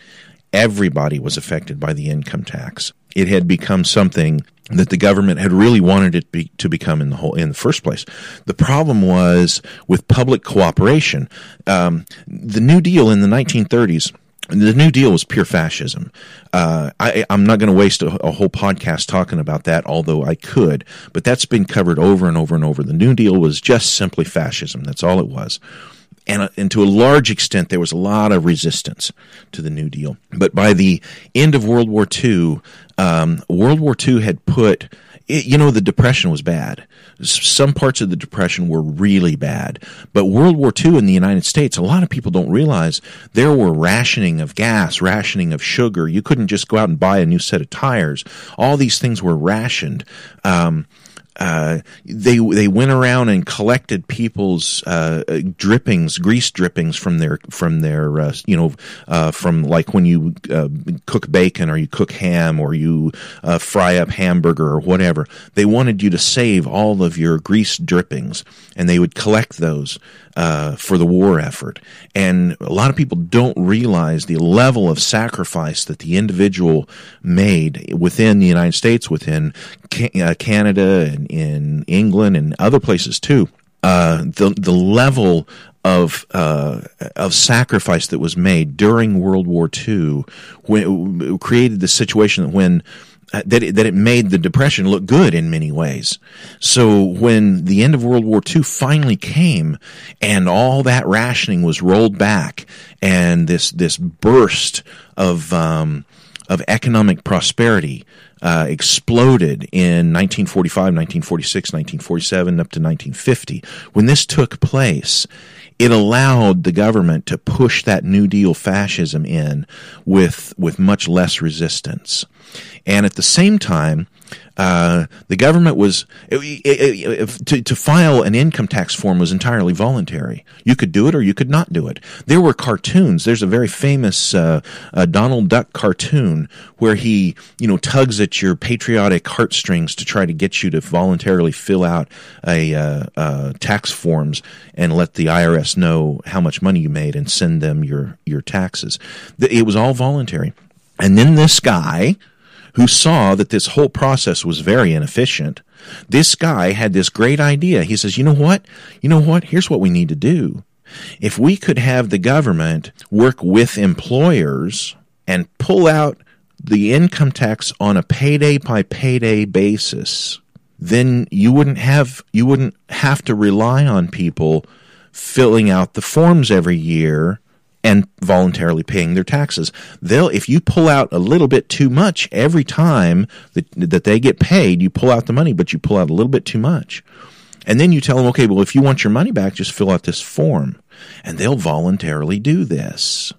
everybody was affected by the income tax. It had become something that the government had really wanted it be, to become in the whole in the first place. The problem was with public cooperation. Um, the New Deal in the nineteen thirties. The New Deal was pure fascism. Uh, I, I'm not going to waste a, a whole podcast talking about that, although I could, but that's been covered over and over and over. The New Deal was just simply fascism. That's all it was. And, uh, and to a large extent, there was a lot of resistance to the New Deal. But by the end of World War Two, um, World War Two had put, it, you know, the Depression was bad. Some parts of the Depression were really bad. But World War Two in the United States, a lot of people don't realize there were rationing of gas, rationing of sugar. You couldn't just go out and buy a new set of tires. All these things were rationed. Um, Uh, they they went around and collected people's uh, drippings, grease drippings from their from their uh, you know uh, from like when you uh, cook bacon or you cook ham or you uh, fry up hamburger or whatever. They wanted you to save all of your grease drippings, and they would collect those uh, for the war effort. And a lot of people don't realize the level of sacrifice that the individual made within the United States, within uh, Canada and in England and other places too. Uh, the the level of uh, of sacrifice that was made during World War Two when, it created the situation that when uh, that it, that it made the Depression look good in many ways. So when the end of World War Two finally came and all that rationing was rolled back and this this burst of um, of economic prosperity Uh, exploded in nineteen forty-five, nineteen forty-six, nineteen forty-seven, up to nineteen fifty. When this took place, it allowed the government to push that New Deal fascism in with with much less resistance. And at the same time, uh, the government was it, it, it, to, to file an income tax form was entirely voluntary. You could do it or you could not do it. There were cartoons. There's a very famous uh, uh, Donald Duck cartoon where he, you know, tugs at your patriotic heartstrings to try to get you to voluntarily fill out a uh, uh, tax forms and let the I R S know how much money you made and send them your your taxes. It was all voluntary. And then this guy, who saw that this whole process was very inefficient, this guy had this great idea. He says, you know what? You know what? Here's what we need to do. If we could have the government work with employers and pull out the income tax on a payday by payday basis, then you wouldn't have you wouldn't have to rely on people filling out the forms every year and voluntarily paying their taxes. They'll, if you pull out a little bit too much every time that, that they get paid, you pull out the money, but you pull out a little bit too much. And then you tell them, okay, well, if you want your money back, just fill out this form. And they'll voluntarily do this.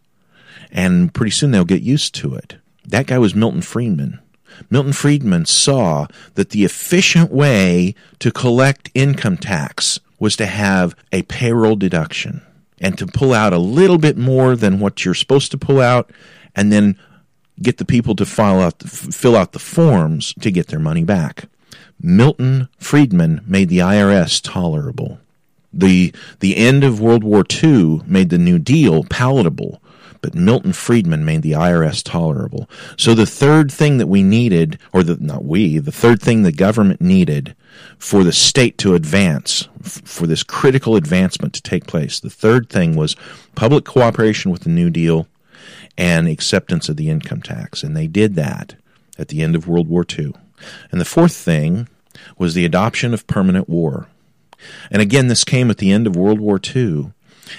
And pretty soon they'll get used to it. That guy was Milton Friedman. Milton Friedman saw that the efficient way to collect income tax was to have a payroll deduction, and to pull out a little bit more than what you're supposed to pull out, and then get the people to file out, fill out the forms to get their money back. Milton Friedman made the I R S tolerable. The the end of World War Two made the New Deal palatable, but Milton Friedman made the I R S tolerable. So the third thing that we needed, or the, not we, the third thing the government needed for the state to advance, f- for this critical advancement to take place, the third thing was public cooperation with the New Deal and acceptance of the income tax. And they did that at the end of World War Two. And the fourth thing was the adoption of permanent war. And again, this came at the end of World War Two,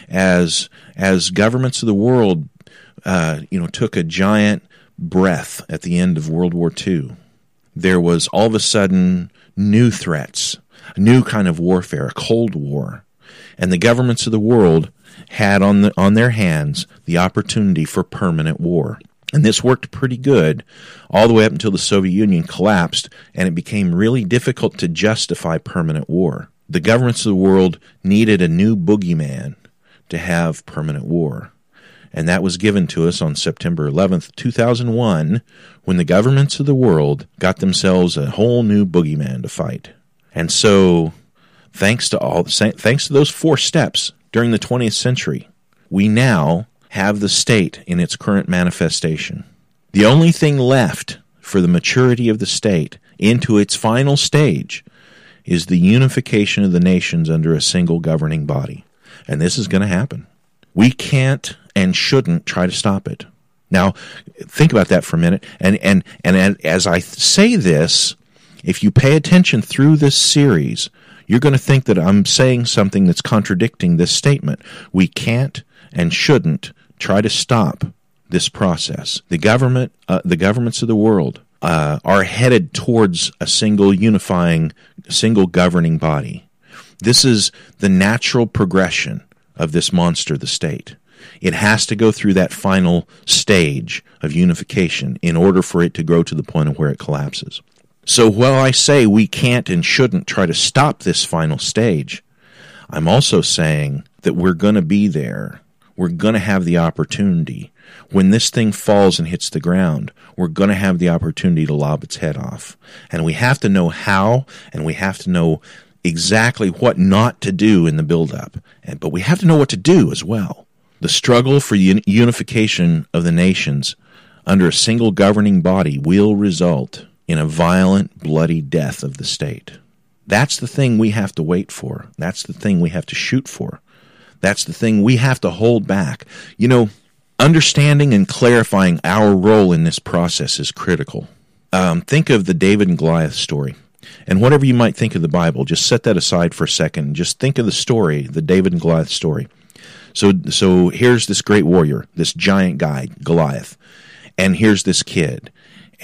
as as governments of the world, uh, you know, took a giant breath at the end of World War Two. There was all of a sudden new threats, a new kind of warfare, a Cold War, and the governments of the world had on the on their hands the opportunity for permanent war. And this worked pretty good all the way up until the Soviet Union collapsed, and it became really difficult to justify permanent war. The governments of the world needed a new boogeyman to have permanent war. And that was given to us on September eleventh, two thousand one, when the governments of the world got themselves a whole new boogeyman to fight. And so, thanks to all, thanks to those four steps during the twentieth century, we now have the state in its current manifestation. The only thing left for the maturity of the state into its final stage is the unification of the nations under a single governing body. And this is going to happen. We can't and shouldn't try to stop it. Now, think about that for a minute. And, and, and as I say this, if you pay attention through this series, you're going to think that I'm saying something that's contradicting this statement. We can't and shouldn't try to stop this process. The government, uh, the governments of the world uh, are headed towards a single unifying, single governing body. This is the natural progression of this monster, the state. It has to go through that final stage of unification in order for it to grow to the point of where it collapses. So while I say we can't and shouldn't try to stop this final stage, I'm also saying that we're going to be there. We're going to have the opportunity. When this thing falls and hits the ground, we're going to have the opportunity to lob its head off. And we have to know how, and we have to know exactly what not to do in the buildup. And, but we have to know what to do as well. The struggle for un- unification of the nations under a single governing body will result in a violent, bloody death of the state. That's the thing we have to wait for. That's the thing we have to shoot for. That's the thing we have to hold back. You know, understanding and clarifying our role in this process is critical. Um, think of the David and Goliath story. And whatever you might think of the Bible, just set that aside for a second. Just think of the story, the David and Goliath story. So, so here's this great warrior, this giant guy, Goliath. And here's this kid.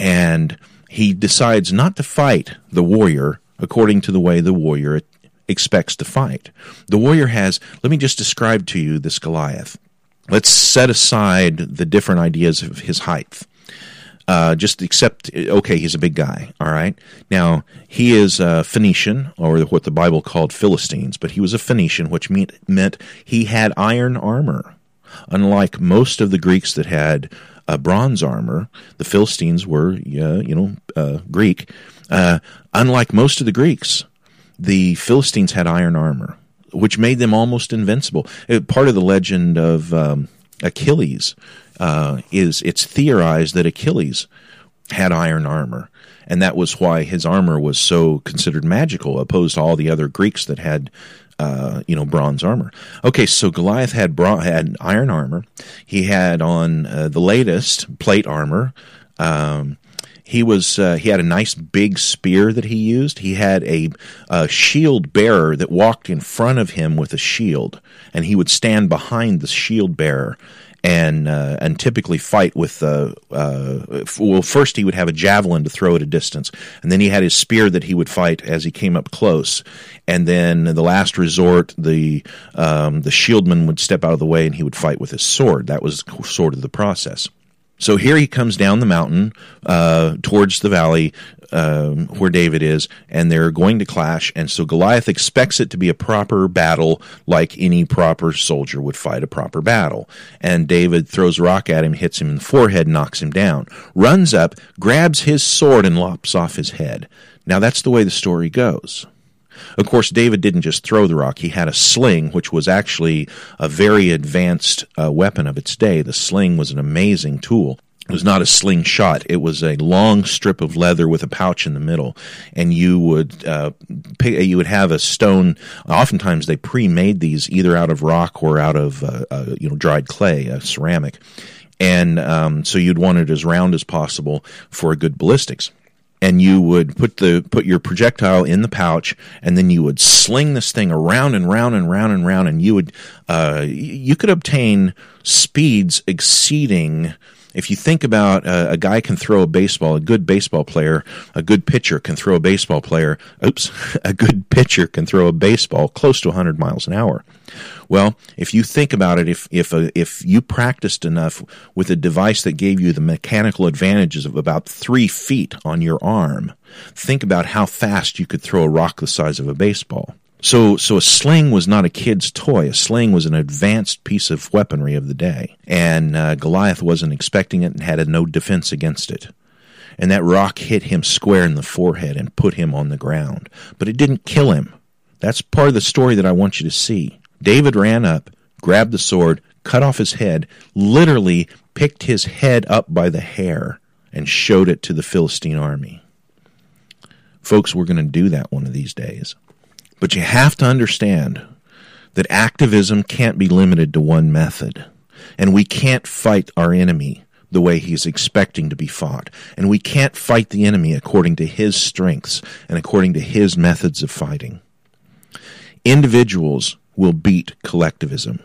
And he decides not to fight the warrior according to the way the warrior expects to fight. The warrior has, let me just describe to you this Goliath. Let's set aside the different ideas of his height. Uh, just accept, okay, he's a big guy, all right? Now, he is a Phoenician, or what the Bible called Philistines, but he was a Phoenician, which meant, meant he had iron armor. Unlike most of the Greeks that had uh, bronze armor, the Philistines were, uh, you know, uh, Greek. Uh, unlike most of the Greeks, the Philistines had iron armor, which made them almost invincible. It, part of the legend of um, Achilles uh, is it's theorized that Achilles had iron armor, and that was why his armor was so considered magical, opposed to all the other Greeks that had, uh, you know, bronze armor. Okay, so Goliath had bra- had iron armor. He had on uh, the latest plate armor. Um, He was uh, he had a nice big spear that he used. He had a, a shield bearer that walked in front of him with a shield, and he would stand behind the shield bearer and uh, and typically fight with uh, uh, well, first he would have a javelin to throw at a distance, and then he had his spear that he would fight as he came up close, and then the last resort, the um, the shieldman would step out of the way and he would fight with his sword. That was sort of the process. So here he comes down the mountain uh, towards the valley um, where David is, and they're going to clash. And so Goliath expects it to be a proper battle, like any proper soldier would fight a proper battle. And David throws a rock at him, hits him in the forehead, knocks him down, runs up, grabs his sword, and lops off his head. Now that's the way the story goes. Of course, David didn't just throw the rock. He had a sling, which was actually a very advanced uh, weapon of its day. The sling was an amazing tool. It was not a slingshot. It was a long strip of leather with a pouch in the middle, and you would uh, pick, you would have a stone. Oftentimes, they pre-made these either out of rock or out of uh, uh, you know dried clay, uh, ceramic, and um, so you'd want it as round as possible for a good ballistics. and you would put the put your projectile in the pouch, and then you would sling this thing around and round and round and round, and you would uh, you could obtain speeds exceeding. If you think about uh, a guy can throw a baseball, a good baseball player, a good pitcher can throw a baseball player, oops, a good pitcher can throw a baseball close to one hundred miles an hour. Well, if you think about it, if if a, if you practiced enough with a device that gave you the mechanical advantages of about three feet on your arm, think about how fast you could throw a rock the size of a baseball. So so a sling was not a kid's toy. A sling was an advanced piece of weaponry of the day. And uh, Goliath wasn't expecting it and had a no defense against it. And that rock hit him square in the forehead and put him on the ground. But it didn't kill him. That's part of the story that I want you to see. David ran up, grabbed the sword, cut off his head, literally picked his head up by the hair, and showed it to the Philistine army. Folks, we're going to do that one of these days. But you have to understand that activism can't be limited to one method. And we can't fight our enemy the way he's expecting to be fought. And we can't fight the enemy according to his strengths and according to his methods of fighting. Individuals will beat collectivism.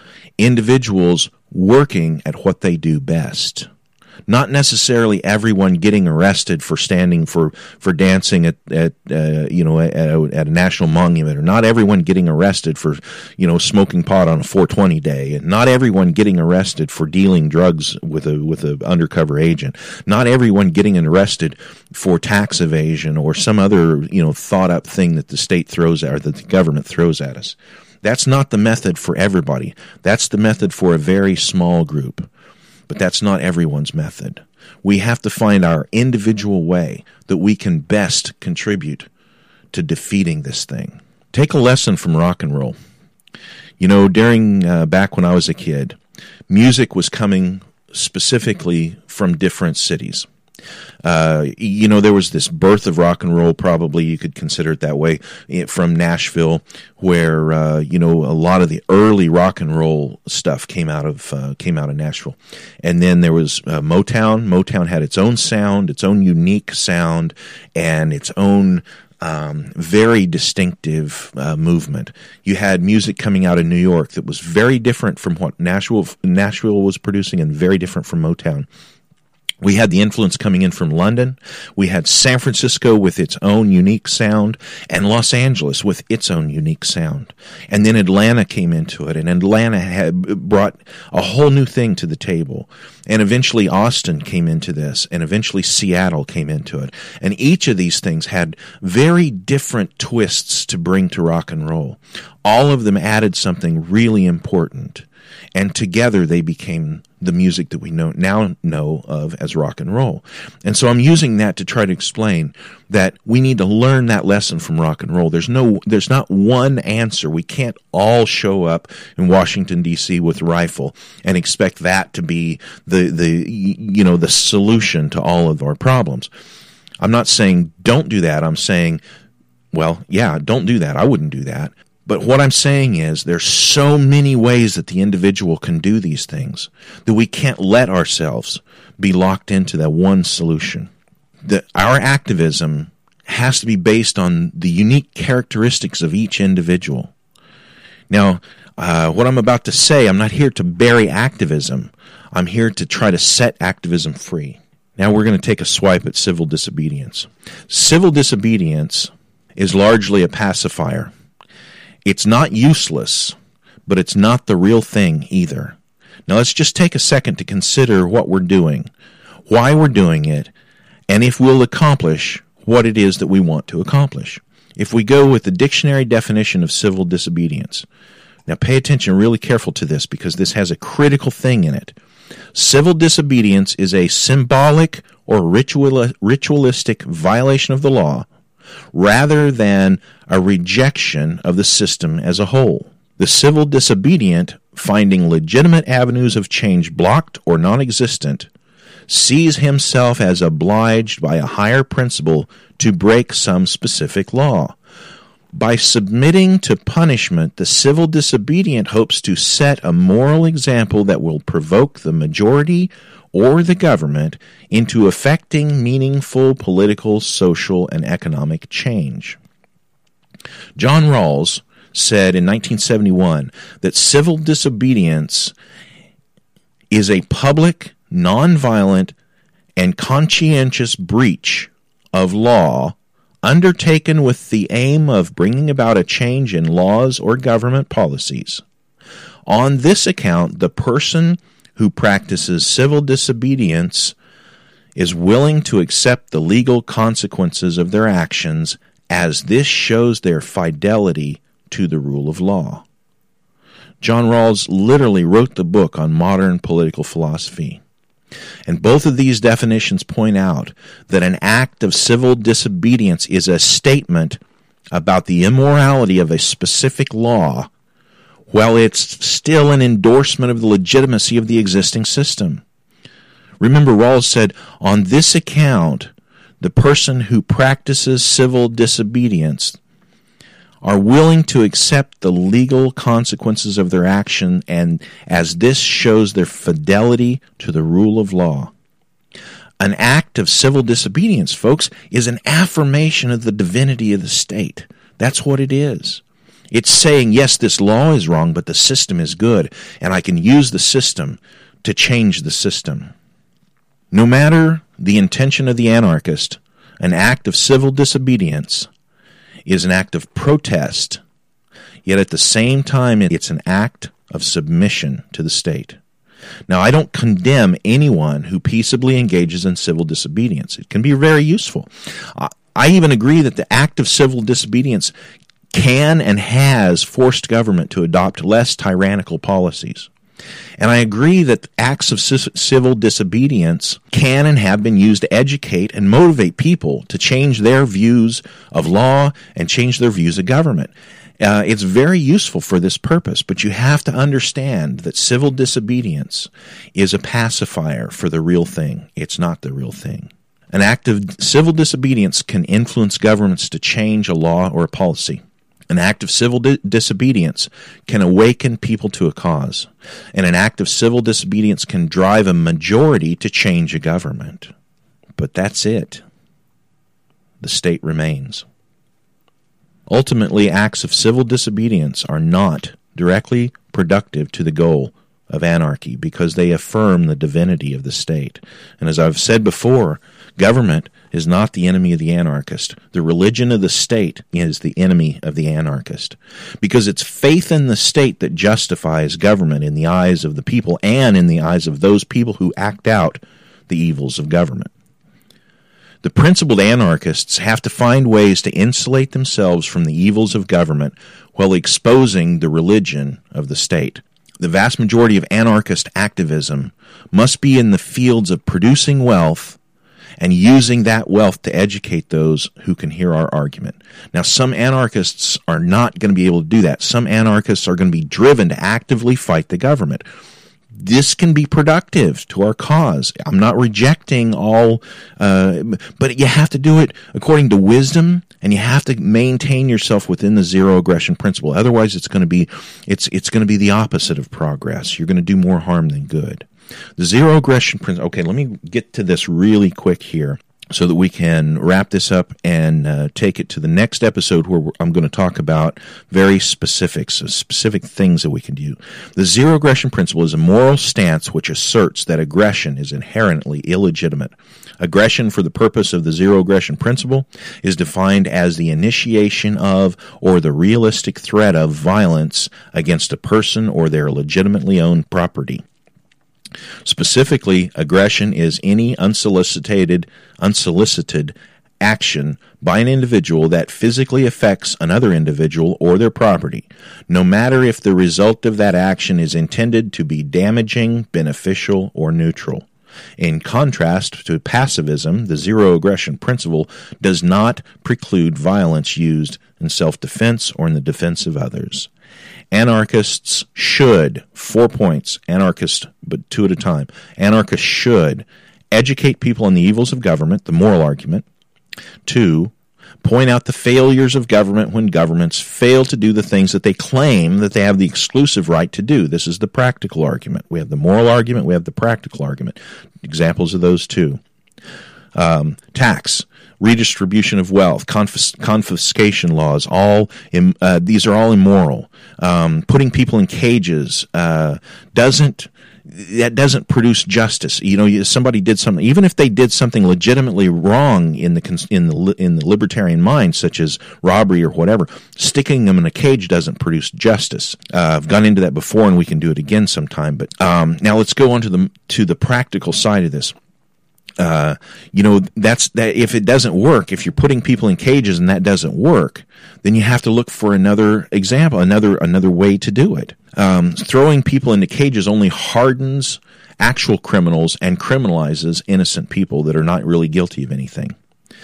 Individuals working at what they do best. Not necessarily everyone getting arrested for standing for, for dancing at, at uh, you know at a, at a national monument, or not everyone getting arrested for you know smoking pot on a four twenty day, and not everyone getting arrested for dealing drugs with a with an undercover agent, not everyone getting arrested for tax evasion or some other you know thought up thing that the state throws at or that the government throws at us. That's not the method for everybody. That's the method for a very small group. But that's not everyone's method. We have to find our individual way that we can best contribute to defeating this thing. Take a lesson from rock and roll. You know, during, uh, back when I was a kid, music was coming specifically from different cities. Uh, you know, there was this birth of rock and roll, probably you could consider it that way, from Nashville, where, uh, you know, a lot of the early rock and roll stuff came out of, uh, came out of Nashville. And then there was uh, Motown. Motown had its own sound, its own unique sound, and its own Um, very distinctive uh, movement. You had music coming out of New York that was very different from what Nashville, Nashville was producing, and very different from Motown. We had the influence coming in from London. We had San Francisco with its own unique sound, and Los Angeles with its own unique sound. And then Atlanta came into it, and Atlanta had brought a whole new thing to the table. And eventually Austin came into this, and eventually Seattle came into it. And each of these things had very different twists to bring to rock and roll. All of them added something really important. And together they became the music that we know, now know of as rock and roll. And so I'm using that to try to explain that we need to learn that lesson from rock and roll. There's no, there's not one answer. We can't all show up in Washington, D C with a rifle and expect that to be the, the, you know, the solution to all of our problems. I'm not saying don't do that. I'm saying, well, yeah, don't do that. I wouldn't do that. But what I'm saying is there's so many ways that the individual can do these things that we can't let ourselves be locked into that one solution. That our activism has to be based on the unique characteristics of each individual. Now, uh, what I'm about to say, I'm not here to bury activism. I'm here to try to set activism free. Now we're going to take a swipe at civil disobedience. Civil disobedience is largely a pacifier. It's not useless, but it's not the real thing either. Now let's just take a second to consider what we're doing, why we're doing it, and if we'll accomplish what it is that we want to accomplish. If we go with the dictionary definition of civil disobedience, now pay attention really careful to this because this has a critical thing in it. Civil disobedience is a symbolic or ritual, ritualistic violation of the law rather than a rejection of the system as a whole. The civil disobedient, finding legitimate avenues of change blocked or non-existent, sees himself as obliged by a higher principle to break some specific law. By submitting to punishment, the civil disobedient hopes to set a moral example that will provoke the majority or the government into effecting meaningful political, social, and economic change. John Rawls said in nineteen seventy-one that civil disobedience is a public, nonviolent, and conscientious breach of law undertaken with the aim of bringing about a change in laws or government policies. On this account, the person who practices civil disobedience is willing to accept the legal consequences of their actions, as this shows their fidelity to the rule of law. John Rawls literally wrote the book on modern political philosophy. And both of these definitions point out that an act of civil disobedience is a statement about the immorality of a specific law, while it's still an endorsement of the legitimacy of the existing system. Remember, Rawls said, on this account, the person who practices civil disobedience are willing to accept the legal consequences of their action, and as this shows their fidelity to the rule of law. An act of civil disobedience, folks, is an affirmation of the divinity of the state. That's what it is. It's saying, yes, this law is wrong, but the system is good, and I can use the system to change the system. No matter the intention of the anarchist, an act of civil disobedience is an act of protest, yet at the same time it's an act of submission to the state. Now, I don't condemn anyone who peaceably engages in civil disobedience. It can be very useful. I even agree that the act of civil disobedience can and has forced government to adopt less tyrannical policies. And I agree that acts of civil disobedience can and have been used to educate and motivate people to change their views of law and change their views of government. Uh, it's very useful for this purpose, but you have to understand that civil disobedience is a pacifier for the real thing. It's not the real thing. An act of civil disobedience can influence governments to change a law or a policy. An act of civil di- disobedience can awaken people to a cause, and an act of civil disobedience can drive a majority to change a government. But that's it. The state remains. Ultimately, acts of civil disobedience are not directly productive to the goal of anarchy because they affirm the divinity of the state. And as I've said before, government is not the enemy of the anarchist. The religion of the state is the enemy of the anarchist. Because it's faith in the state that justifies government in the eyes of the people and in the eyes of those people who act out the evils of government. The principled anarchists have to find ways to insulate themselves from the evils of government while exposing the religion of the state. The vast majority of anarchist activism must be in the fields of producing wealth and using that wealth to educate those who can hear our argument. Now, some anarchists are not going to be able to do that. Some anarchists are going to be driven to actively fight the government. This can be productive to our cause. I'm not rejecting all, uh, but you have to do it according to wisdom, and you have to maintain yourself within the zero aggression principle. Otherwise, it's going to be it's it's going to be the opposite of progress. You're going to do more harm than good. The zero aggression principle. Okay, let me get to this really quick here so that we can wrap this up and uh, take it to the next episode where I'm going to talk about very specifics, specific things that we can do. The zero aggression principle is a moral stance which asserts that aggression is inherently illegitimate. Aggression for the purpose of the zero aggression principle is defined as the initiation of or the realistic threat of violence against a person or their legitimately owned property. Specifically, aggression is any unsolicited, unsolicited action by an individual that physically affects another individual or their property, no matter if the result of that action is intended to be damaging, beneficial, or neutral. In contrast to pacifism, the zero aggression principle does not preclude violence used in self-defense or in the defense of others. Anarchists should, four points, anarchists, but two at a time, anarchists should educate people on the evils of government, the moral argument. Two, Point out the failures of government when governments fail to do the things that they claim that they have the exclusive right to do. This is the practical argument. We have the moral argument. We have the practical argument. Examples of those two. Um, tax, redistribution of wealth, confis- confiscation laws, all im- uh, these are all immoral. Um, putting people in cages uh, doesn't that doesn't produce justice. You know, somebody did something, even if they did something legitimately wrong in the in the in the libertarian mind, such as robbery or whatever. Sticking them in a cage doesn't produce justice. Uh, I've gone into that before, and we can do it again sometime. But um, now let's go on to the to the practical side of this. Uh, you know, that's that. If it doesn't work, if you're putting people in cages and that doesn't work, then you have to look for another example, another another way to do it. Um, throwing people into cages only hardens actual criminals and criminalizes innocent people that are not really guilty of anything.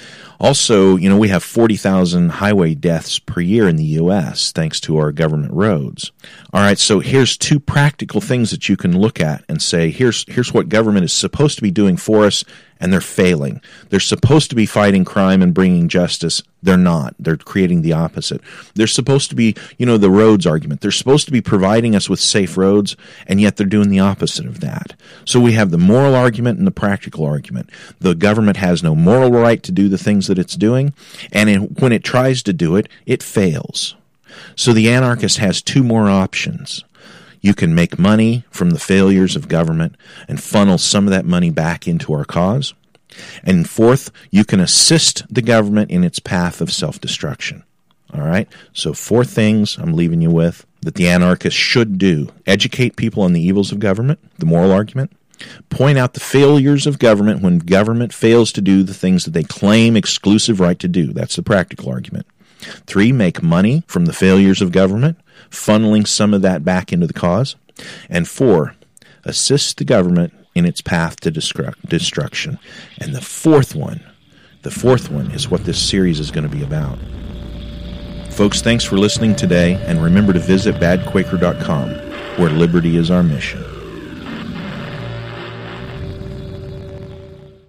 Also, you know, we have forty thousand highway deaths per year in the U S thanks to our government roads. All right, so here's two practical things that you can look at and say, here's here's what government is supposed to be doing for us, and they're failing. They're supposed to be fighting crime and bringing justice. They're not. They're creating the opposite. They're supposed to be, you know, the roads argument. They're supposed to be providing us with safe roads, and yet they're doing the opposite of that. So we have the moral argument and the practical argument. The government has no moral right to do the things that it's doing, and in, when it tries to do it, it fails. So the anarchist has two more options. You can make money from the failures of government and funnel some of that money back into our cause. And fourth, you can assist the government in its path of self-destruction. All right? So four things I'm leaving you with that the anarchist should do. Educate people on the evils of government, the moral argument. Point out the failures of government when government fails to do the things that they claim exclusive right to do. That's the practical argument. Three, make money from the failures of government, funneling some of that back into the cause. And four, assist the government in its path to destruction. And the fourth one, the fourth one is what this series is going to be about. Folks, thanks for listening today, and remember to visit bad quaker dot com, where liberty is our mission.